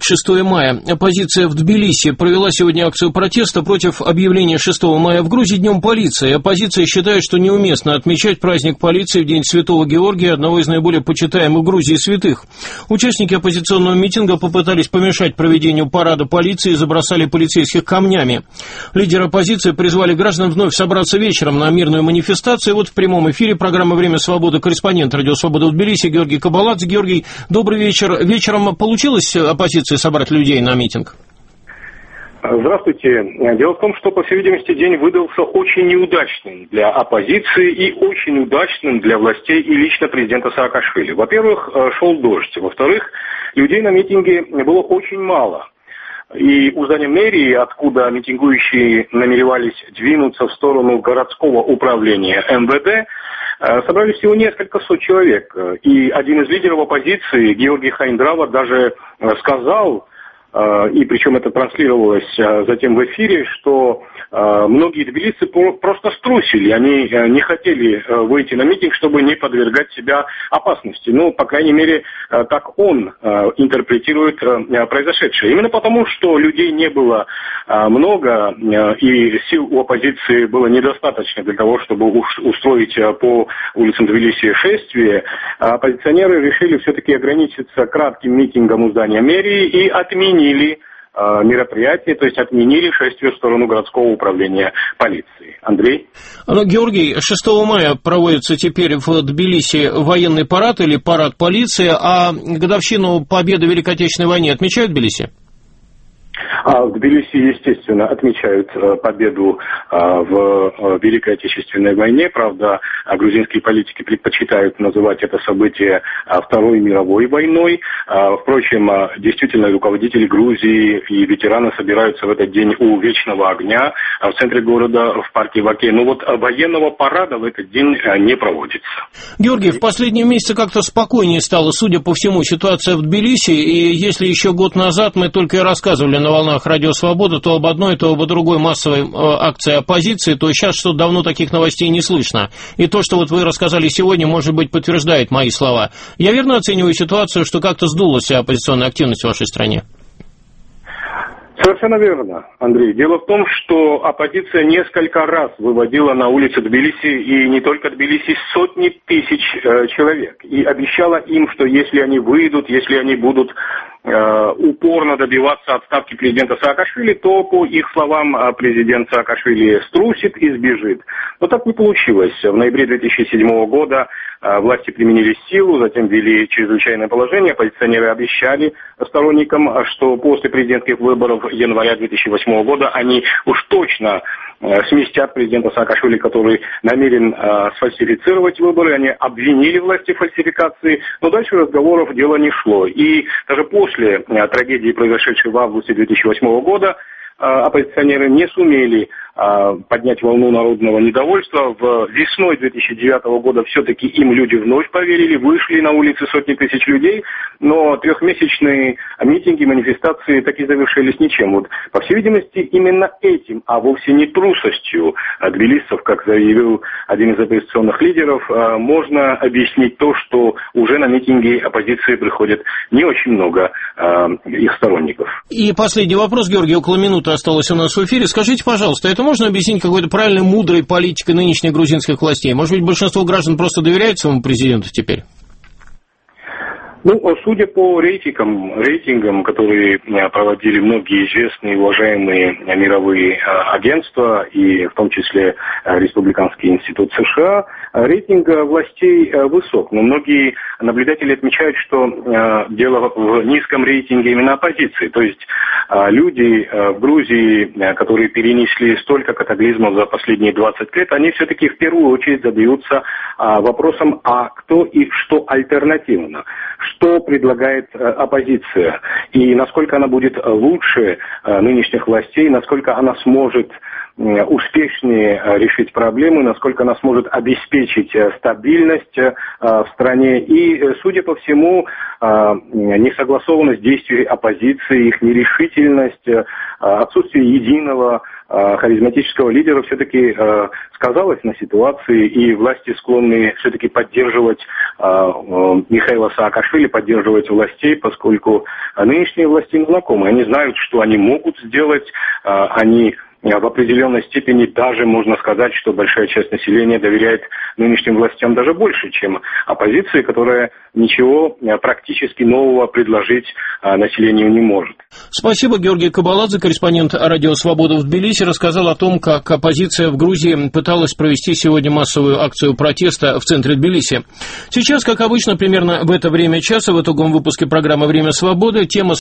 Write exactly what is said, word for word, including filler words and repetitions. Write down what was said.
шестое мая. Оппозиция в Тбилиси провела сегодня акцию протеста против объявления шестого мая в Грузии Днем полиции. Оппозиция считает, что неуместно отмечать праздник полиции в День Святого Георгия, одного из наиболее почитаемых в Грузии святых. Участники оппозиционного митинга попытались помешать проведению парада полиции и забросали полицейских камнями. Лидеры оппозиции призвали граждан вновь собраться вечером на мирную манифестацию. И вот в прямом эфире программы «Время свободы» корреспондент «Радио Свобода» в Тбилиси Георгий Кабаладзе. Георгий, добрый вечер. Вечером получилось оппозиции собрать людей на митинг? Здравствуйте. Дело в том, что, по всей видимости, день выдался очень неудачным для оппозиции и очень удачным для властей и лично президента Саакашвили. Во-первых, шел дождь. Во-вторых, людей на митинге было очень мало. И у здания мэрии, откуда митингующие намеревались двинуться в сторону городского управления эм вэ дэ, собрались всего несколько сот человек. И один из лидеров оппозиции, Георгий Хайндрава, даже сказал, и причем это транслировалось затем в эфире, что многие тбилисцы просто струсили, они не хотели выйти на митинг, чтобы не подвергать себя опасности. Ну, по крайней мере, так он интерпретирует произошедшее. Именно потому, что людей не было много, и сил у оппозиции было недостаточно для того, чтобы устроить по улицам Тбилиси шествие, оппозиционеры решили все-таки ограничиться кратким митингом у здания мэрии и отменить отменили э, мероприятие, то есть отменили шествие в сторону городского управления полиции. Андрей? Ну, Георгий, шестого мая проводится теперь в Тбилиси военный парад или парад полиции, а годовщину победы в Великой Отечественной войне отмечают в Тбилиси? А в Тбилиси, естественно, отмечают победу в Великой Отечественной войне. Правда, грузинские политики предпочитают называть это событие Второй мировой войной. Впрочем, действительно, руководители Грузии и ветераны собираются в этот день у Вечного огня в центре города, в парке Ваке. Но вот военного парада в этот день не проводится. Георгий, в последние месяцы как-то спокойнее стало, судя по всему, ситуация в Тбилиси. И если еще год назад мы только и рассказывали на волнах «Радио Свобода» то об одной, то об другой массовой э, акции оппозиции, то сейчас что-то давно таких новостей не слышно. И то, что вот вы рассказали сегодня, может быть, подтверждает мои слова. Я верно оцениваю ситуацию, что как-то сдулась оппозиционная активность в вашей стране? Совершенно верно, Андрей. Дело в том, что оппозиция несколько раз выводила на улицы Тбилиси, и не только Тбилиси, сотни тысяч э, человек. И обещала им, что если они выйдут, если они будут э, упорно добиваться отставки президента Саакашвили, то, по их словам, президент Саакашвили струсит и сбежит. Но так не получилось. В ноябре две тысячи седьмого года э, власти применили силу, затем ввели чрезвычайное положение. Оппозиционеры обещали сторонникам, что после президентских выборов января две тысячи восьмого года они уж точно э, сместят президента Саакашвили, который намерен э, сфальсифицировать выборы. Они обвинили власти в фальсификации, но дальше разговоров дело не шло. И даже после э, трагедии, произошедшей в августе две тысячи восьмого года, э, оппозиционеры не сумели поднять волну народного недовольства. В весной две тысячи девятого года все-таки им люди вновь поверили, вышли на улицы сотни тысяч людей, но трехмесячные митинги, манифестации так и завершились ничем. Вот, по всей видимости, именно этим, а вовсе не трусостью тбилисцев, как заявил один из оппозиционных лидеров, можно объяснить то, что уже на митинги оппозиции приходит не очень много их сторонников. И последний вопрос, Георгий, около минуты осталось у нас в эфире. Скажите, пожалуйста, это можно объяснить какой-то правильной, мудрой политикой нынешних грузинских властей? Может быть, большинство граждан просто доверяет своему президенту теперь? Ну, судя по рейтингам, рейтингам, которые проводили многие известные и уважаемые мировые агентства, и в том числе Республиканский институт США, рейтинг властей высок. Но многие наблюдатели отмечают, что дело в низком рейтинге именно оппозиции. То есть люди в Грузии, которые перенесли столько катаклизмов за последние двадцать лет, они все-таки в первую очередь задаются вопросом, а кто и что альтернативно? Что предлагает оппозиция и насколько она будет лучше нынешних властей, насколько она сможет успешнее решить проблемы, насколько она сможет обеспечить стабильность в стране. И, судя по всему, несогласованность действий оппозиции, их нерешительность, отсутствие единого харизматического лидера все-таки сказалось на ситуации, и власти склонны все-таки поддерживать Михаила Саакашвили, поддерживать властей, поскольку нынешние власти им знакомы. Они знают, что они могут сделать, они в определенной степени даже можно сказать, что большая часть населения доверяет нынешним властям даже больше, чем оппозиции, которая ничего практически нового предложить населению не может. Спасибо. Георгий Кабаладзе, корреспондент «Радио Свобода» в Тбилиси, рассказал о том, как оппозиция в Грузии пыталась провести сегодня массовую акцию протеста в центре Тбилиси. Сейчас, как обычно, примерно в это время часа, в итоговом выпуске программы «Время свободы» тема